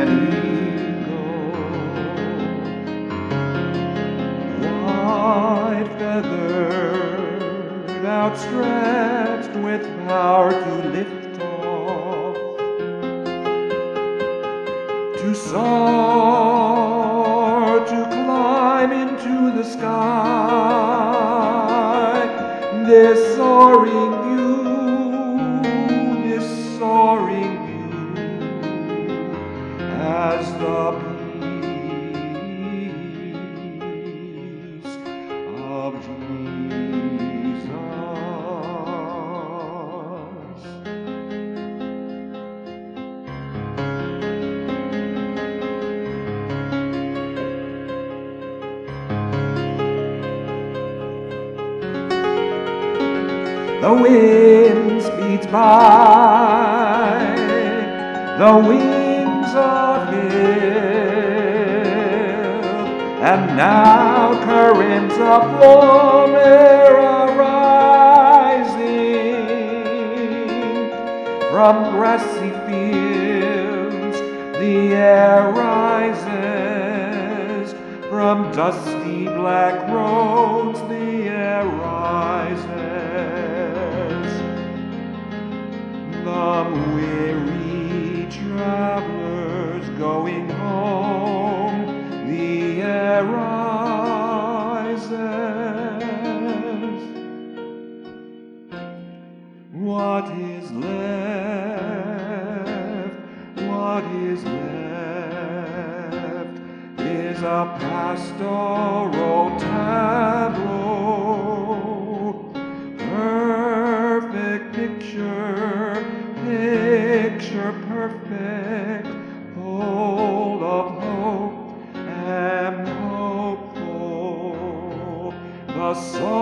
let him go. White feathered, outstretched with power to lift off, to soar, to climb into the sky. This soaring view, this soaring view, as the peace of Jesus. The wind speeds by, the wings of hill, and now currents of warm air are rising from grassy fields. The air rises from dusty black roads. The air rises. The weary travelers going home, the air rises. What is left? What is left is a pastoral tableau, perfect picture, picture perfect, full of hope and hopeful. The